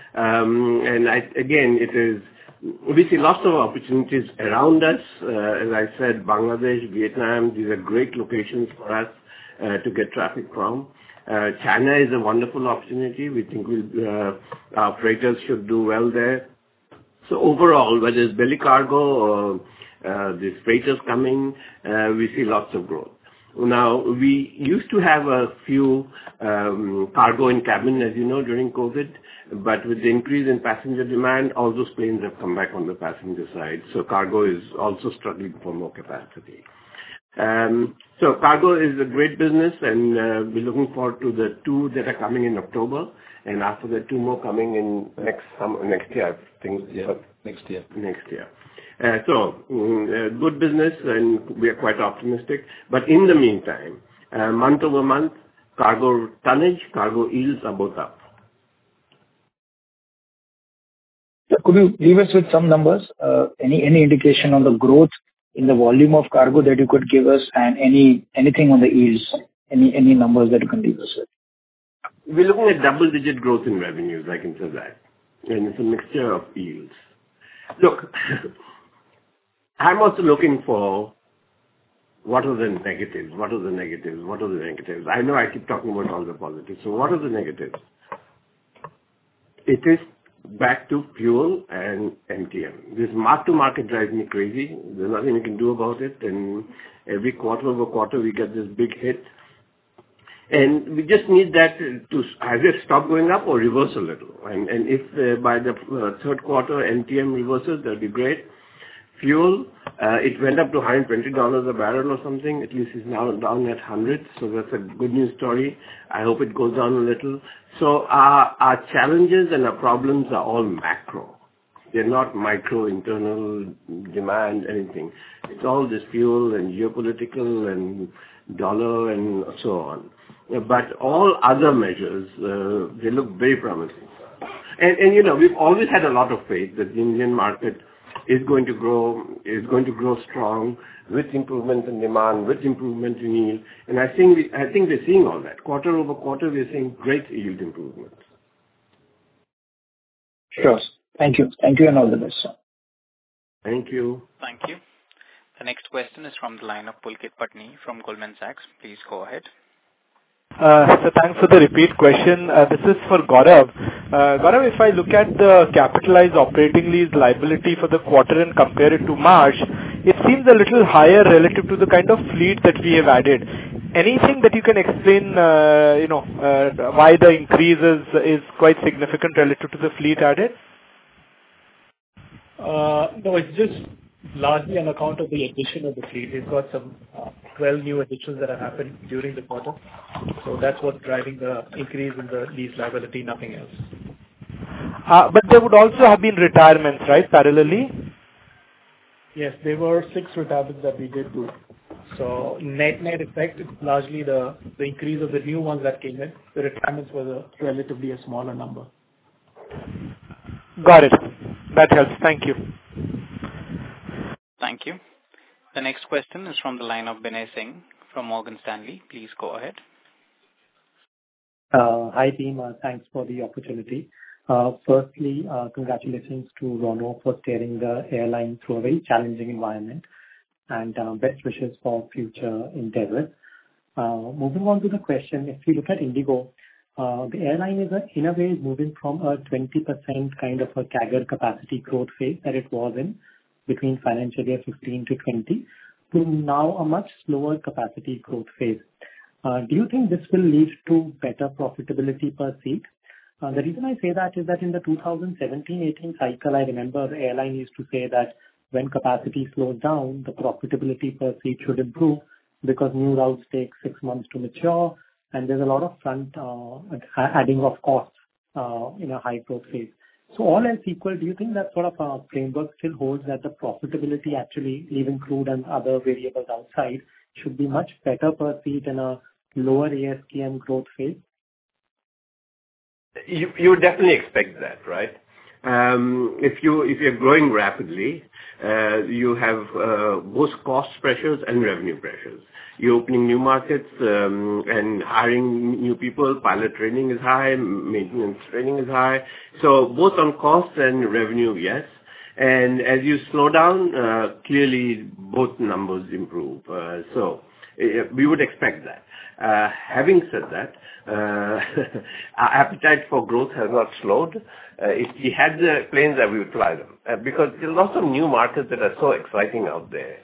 We see lots of opportunities around us. As I said, Bangladesh, Vietnam, these are great locations for us to get traffic from. China is a wonderful opportunity. We think our freighters should do well there. So overall, whether it's belly cargo or these freighters coming, we see lots of growth. Now, we used to have a few cargo in cabin, as you know, during COVID, but with the increase in passenger demand, all those planes have come back on the passenger side. So cargo is also struggling for more capacity. So cargo is a great business, and we're looking forward to the 2 that are coming in October, and after that 2 more coming in next year, I think. Yeah, next year. Good business, and we are quite optimistic. But in the meantime, month over month, cargo tonnage, cargo yields are both up. So could you leave us with some numbers? Any indication on the growth in the volume of cargo that you could give us, and anything on the yields? Any numbers that you can leave us with? We're looking at double-digit growth in revenues, I can say that. And it's a mixture of yields. Look, I'm also looking for what are the negatives, I know I keep talking about all the positives. So what are the negatives? It is back to fuel and MTM. This mark-to-market drives me crazy. There's nothing we can do about it. And every quarter over quarter, we get this big hit. And we just need that to either stop going up or reverse a little. And if by the third quarter MTM reverses, that'll be great. Fuel, it went up to $120 a barrel or something. At least it's now down at 100. So that's a good news story. I hope it goes down a little. So our challenges and our problems are all macro. They're not micro, internal demand, anything. It's all this fuel and geopolitical and dollar and so on. But all other measures, they look very promising. And we've always had a lot of faith that the Indian market is going to grow strong with improvement in demand, with improvement in yield. And I think we're seeing all that. Quarter over quarter, we're seeing great yield improvements. Sure. Thank you. Thank you, and all the best, sir. Thank you. Thank you. The next question is from the line of Pulkit Patni from Goldman Sachs. Please go ahead. So thanks for the repeat question. This is for Gaurav. Gaurav, if I look at the capitalized operating lease liability for the quarter and compare it to March, it seems a little higher relative to the kind of fleet that we have added. Anything that you can explain, why the increase is quite significant relative to the fleet added? No, it's just largely on account of the addition of the fleet. We've got some 12 new additions that have happened during the quarter. So that's what's driving the increase in the lease liability, nothing else. But there would also have been retirements, right, parallelly? Yes, there were 6 retirements that we did do. So net effect, it's largely the increase of the new ones that came in. The retirements was a relatively smaller number. Got it. That helps. Thank you. Thank you. The next question is from the line of Binay Singh from Morgan Stanley. Please go ahead. Hi, team. Thanks for the opportunity. Firstly, congratulations to Rono for steering the airline through a very challenging environment, and best wishes for future endeavors. Moving on to the question, if you look at Indigo, the airline is in a way moving from a 20% kind of a CAGR capacity growth phase that it was in between financial year 15 to 20 to now a much slower capacity growth phase. Do you think this will lead to better profitability per seat? The reason I say that is that in the 2017-18 cycle, I remember the airline used to say that when capacity slows down, the profitability per seat should improve because new routes take 6 months to mature, and there's a lot of front adding of costs in a high growth phase. So all else equal, do you think that sort of a framework still holds that the profitability actually, leaving crude and other variables outside, should be much better per seat in a lower ASKM growth phase? You would definitely expect that, right? if you're growing rapidly, you have both cost pressures and revenue pressures. You're opening new markets and hiring new people. Pilot training is high, maintenance training is high. So both on cost and revenue, yes. And as you slow down, clearly both numbers improve. So we would expect that. Having said that, our appetite for growth has not slowed. If we had the planes, we would fly them because there are lots of new markets that are so exciting out there.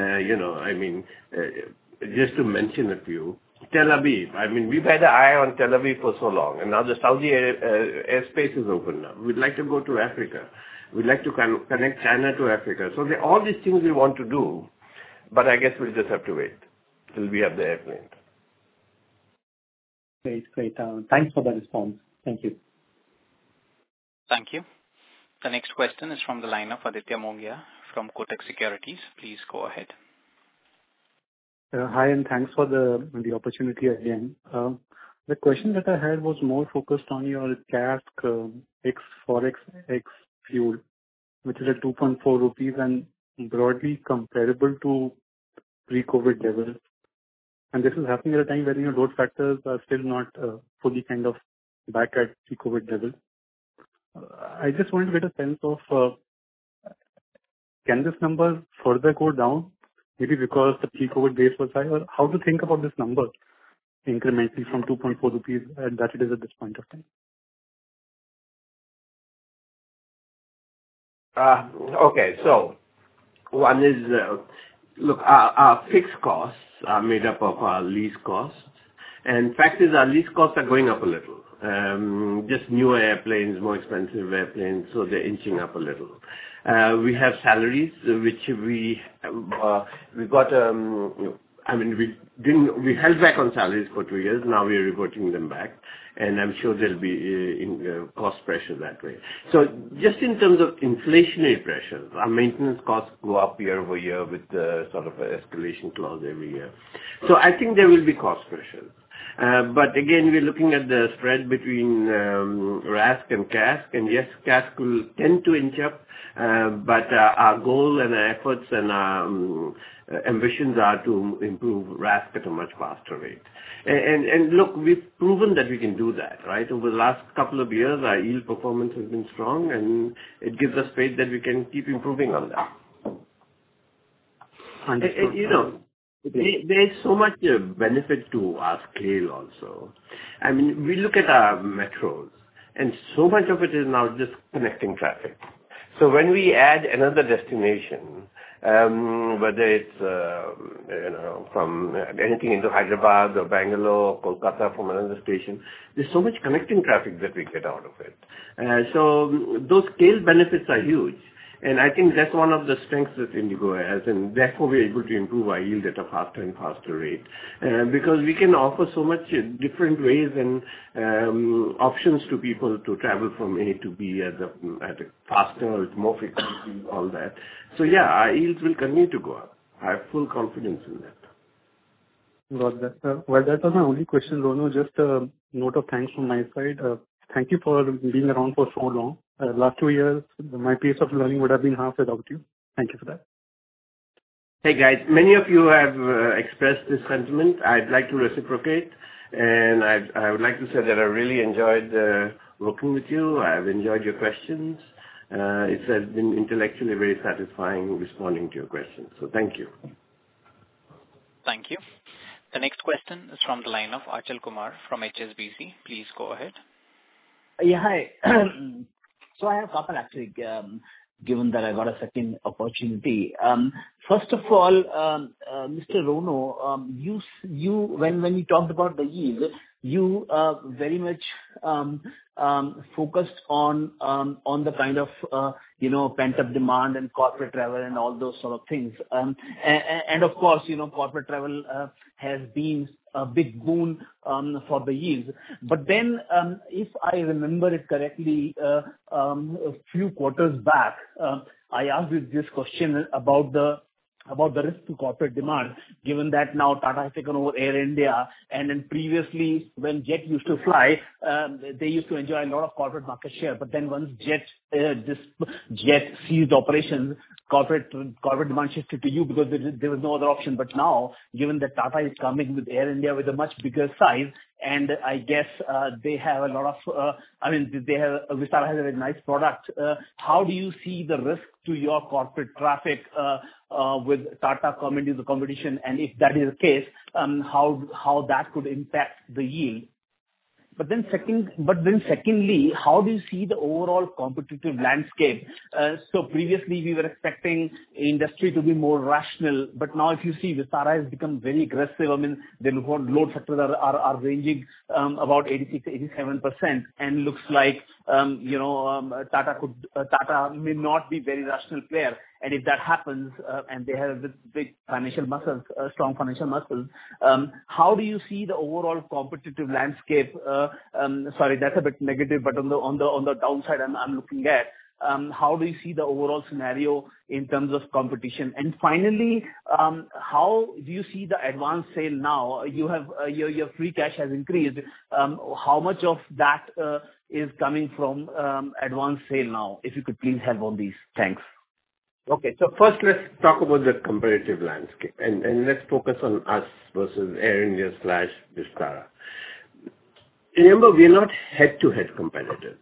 Just to mention a few, Tel Aviv. We've had an eye on Tel Aviv for so long, and now the Saudi airspace is open now. We'd like to go to Africa. We'd like to connect China to Africa. So there are all these things we want to do, but I guess we'll just have to wait till we have the airplane. Great. Thanks for the response. Thank you. Thank you. The next question is from the line of Aditya Mongia from Kotak Securities. Please go ahead. Hi, and thanks for the opportunity again. The question that I had was more focused on your CASK ex Forex ex fuel, which is at 2.4 rupees and broadly comparable to pre-COVID levels. And this is happening at a time when your load factors are still not fully kind of back at pre-COVID levels. I just wanted to get a sense of can this number further go down? Maybe because the pre-COVID base was high, or how to think about this number incrementally from 2.4 rupees and that it is at this point of time? Okay, so one is, look, our fixed costs are made up of our lease costs, and fact is our lease costs are going up a little. Just newer airplanes, more expensive airplanes, so they're inching up a little. We have salaries which we got. We held back on salaries for 2 years. Now we are reverting them back, and I'm sure there'll be cost pressure that way. So just in terms of inflationary pressures, our maintenance costs go up year over year with sort of an escalation clause every year. So I think there will be cost pressures. But again, we're looking at the spread between RASK and CASK, and yes, CASK will tend to inch up, but our goal and our efforts and our ambitions are to improve RASK at a much faster rate. And look, we've proven that we can do that, right? Over the last couple of years, our yield performance has been strong, and it gives us faith that we can keep improving on that. There's so much benefit to our scale also. We look at our metros, and so much of it is now just connecting traffic. So when we add another destination, whether it's from anything into Hyderabad or Bangalore or Kolkata from another station, there's so much connecting traffic that we get out of it. So those scale benefits are huge. And I think that's one of the strengths that IndiGo has, and therefore we're able to improve our yield at a faster and faster rate. Because we can offer so much different ways and options to people to travel from A to B at a faster, with more frequency, all that. So yeah, our yields will continue to go up. I have full confidence in that. Got that. Well, that was my only question, Rono. Just a note of thanks from my side. Thank you for being around for so long. Last 2 years, my pace of learning would have been half without you. Thank you for that. Hey guys, many of you have expressed this sentiment. I'd like to reciprocate, and I would like to say that I really enjoyed working with you. I've enjoyed your questions. It has been intellectually very satisfying responding to your questions. So thank you. Thank you. The next question is from the line of Achal Kumar from HSBC. Please go ahead. Yeah, hi. So I have a couple actually, given that I got a second opportunity. First of all, Mr. Rono, you when you talked about the yield, you very much focused on the kind of pent-up demand and corporate travel and all those sort of things. And of course, corporate travel has been a big boon for the yields. But then, if I remember it correctly, a few quarters back, I asked you this question about the about the risk to corporate demand, given that now Tata has taken over Air India, and then previously when Jet used to fly, they used to enjoy a lot of corporate market share. But then once Jet ceased operations, corporate demand shifted to you because there was no other option. But now, given that Tata is coming with Air India with a much bigger size, and I guess they have a lot of, Vistara has a very nice product. How do you see the risk to your corporate traffic with Tata coming into the competition? And if that is the case, how that could impact the yield? But then secondly, how do you see the overall competitive landscape? So previously we were expecting industry to be more rational, but now if you see Vistara has become very aggressive. I mean, the load factors are ranging about 86-87%, and looks like Tata may not be very rational player. And if that happens, and they have big financial muscles, strong financial muscles, how do you see the overall competitive landscape? Sorry, that's a bit negative, but on the downside, I'm looking at how do you see the overall scenario in terms of competition? And finally, how do you see the advance sale now? You have your free cash has increased. How much of that is coming from advance sale now? If you could please help on these. Thanks. Okay, so first let's talk about the competitive landscape, and let's focus on us versus Air India / Vistara. Remember, we are not head-to-head competitors.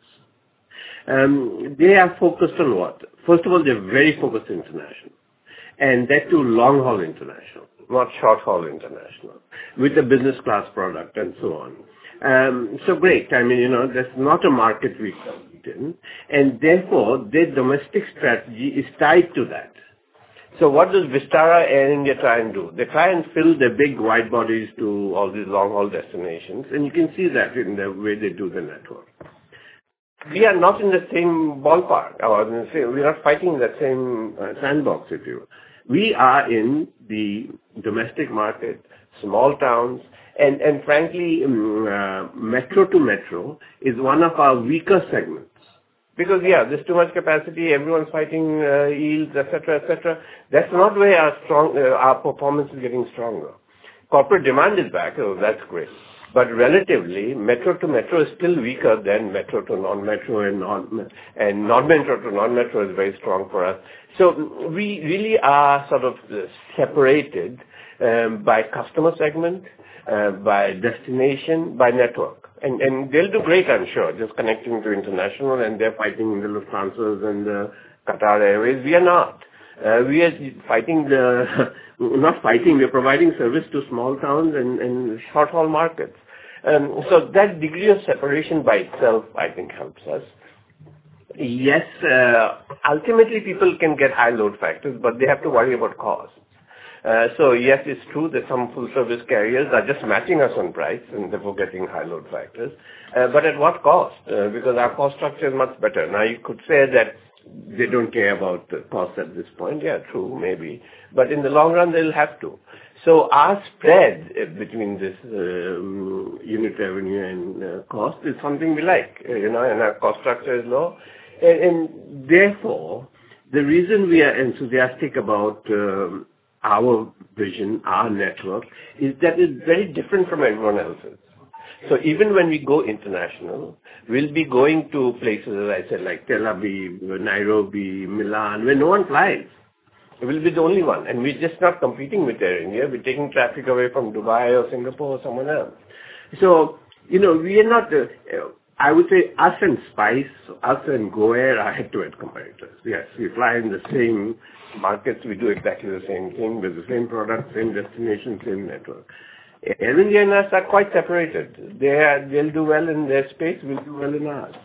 They are focused on what? First of all, they're very focused international, and that too long-haul international, not short-haul international, with a business class product and so on. So great. I mean, that's not a market we compete in, and therefore their domestic strategy is tied to that. So what does Vistara Air India try and do? They try and fill their big wide bodies to all these long-haul destinations, and you can see that in the way they do the network. We are not in the same ballpark, we are not fighting in that same sandbox, if you will. We are in the domestic market, small towns, and frankly, metro to metro is one of our weaker segments. Because, there's too much capacity, everyone's fighting yields, etc. That's not where our performance is getting stronger. Corporate demand is back, that's great. But relatively, metro to metro is still weaker than metro to non-metro, and non-metro to non-metro is very strong for us. So we really are sort of separated by customer segment, by destination, by network. And they'll do great, I'm sure, just connecting to international, and they're fighting in the Lufthansa and the Qatar Airways. We are not. We are fighting we're providing service to small towns and short-haul markets. So that degree of separation by itself, I think, helps us. Yes, ultimately people can get high load factors, but they have to worry about cost. So yes, it's true that some full-service carriers are just matching us on price and therefore getting high load factors. But at what cost? Because our cost structure is much better. Now, you could say that they don't care about the cost at this point. Yeah, true, maybe. But in the long run, they'll have to. So our spread between this unit revenue and cost is something we like, and our cost structure is low. And therefore, the reason we are enthusiastic about our vision, our network, is that it's very different from everyone else's. So even when we go international, we'll be going to places, as I said, like Tel Aviv, Nairobi, Milan, where no one flies. We'll be the only one. And we're just not competing with Air India. We're taking traffic away from Dubai or Singapore or someone else. So, we are not, I would say us and Spice, us and GoAir are head-to-head competitors. Yes, we fly in the same markets, we do exactly the same thing with the same product, same destination, same network. Air India and us are quite separated. They'll do well in their space, we'll do well in ours.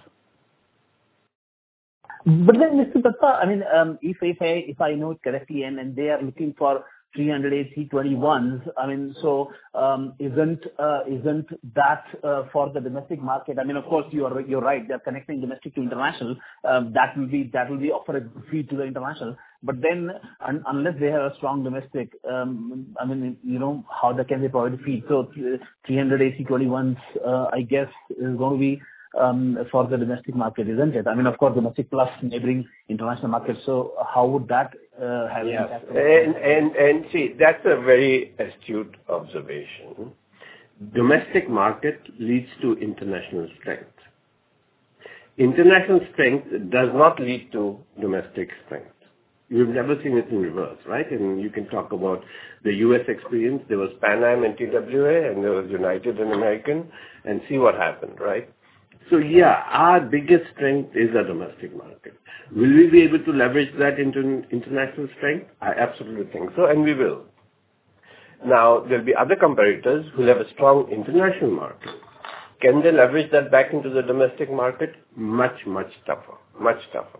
But then, Mr. Datta, I mean, if I know it correctly, and they are looking for 300 A321s, I mean, so isn't that for the domestic market? I mean, of course, you're right. They're connecting domestic to international. That will be offer a good feed to the international. But then, unless they have a strong domestic, I mean, how can they provide a feed? So 300 AC21s, I guess, is going to be for the domestic market, isn't it? I mean, of course, domestic plus neighboring international markets. So how would that have an impact? And see, that's a very astute observation. Domestic market leads to international strength. International strength does not lead to domestic strength. We've never seen it in reverse, right? And you can talk about the U.S. experience. There was Pan Am and TWA, and there was United and American, and see what happened, right? So yeah, our biggest strength is the domestic market. Will we be able to leverage that into international strength? I absolutely think so, and we will. Now, there'll be other competitors who have a strong international market. Can they leverage that back into the domestic market? Much, much tougher. Much tougher.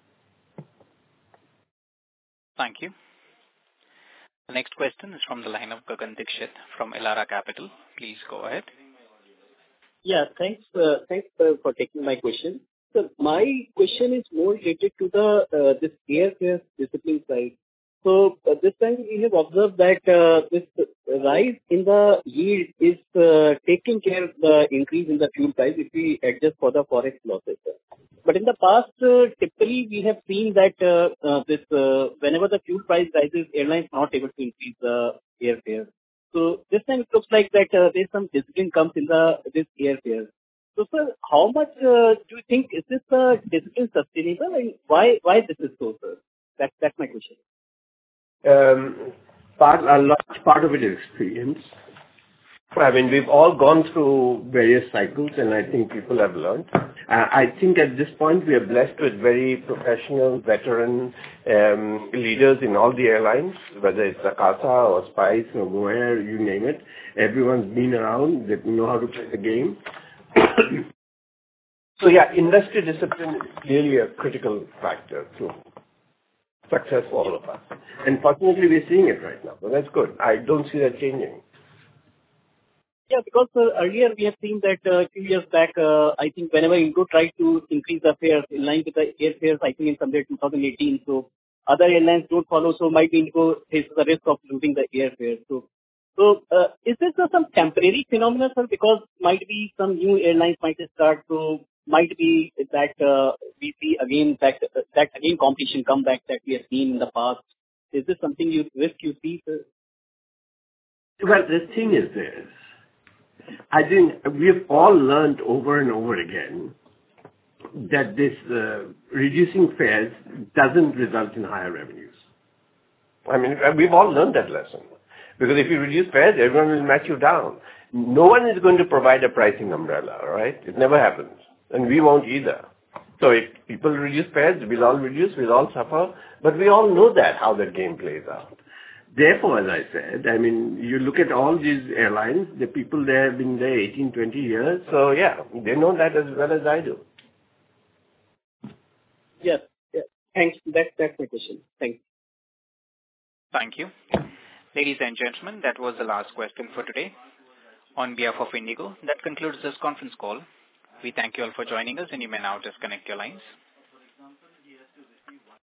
Thank you. The next question is from the line of Gagan Dixit from Elara Capital. Please go ahead. Yeah, thanks for taking my question. So my question is more related to the this airfare discipline side. So this time we have observed that this rise in the yield is taking care of the increase in the fuel price if we adjust for the forex losses. But in the past, typically we have seen that whenever the fuel price rises, airlines not able to increase the airfare. So this time it looks like that there's some discipline comes in this airfare. So sir, how much do you think is this discipline sustainable, and why this is so, sir? That's my question. A large part of it is experience. I mean, we've all gone through various cycles, and I think people have learned. I think at this point we are blessed with very professional, veteran leaders in all the airlines, whether it's Akasa or Spice or GoAir, you name it. Everyone's been around. They know how to play the game. So yeah, industry discipline is clearly a critical factor to success for all of us. And fortunately, we're seeing it right now. So that's good. I don't see that changing. Yeah, because earlier we have seen that a few years back, I think whenever Indigo tried to increase the fares in line with the airfares, I think in somewhere 2018, so other airlines don't follow, so might be Indigo faces the risk of losing the airfare. So is this some temporary phenomenon, sir? Because might be some new airlines might start, so might be that we see again that again competition come back that we have seen in the past. Is this something you see, sir? Well, the thing is this. I think we've all learned over and over again that this reducing fares doesn't result in higher revenues. I mean, we've all learned that lesson. Because if you reduce fares, everyone will match you down. No one is going to provide a pricing umbrella, right? It never happens. And we won't either. So if people reduce fares, we'll all reduce, we'll all suffer. But we all know that, how that game plays out. Therefore, as I said, I mean, you look at all these airlines, the people there have been there 18, 20 years. So, yeah, they know that as well as I do. Yes. Yeah. Thanks. That's my question. Thanks. Thank you. Ladies and gentlemen, that was the last question for today. On behalf of Indigo, that concludes this conference call. We thank you all for joining us, and you may now disconnect your lines.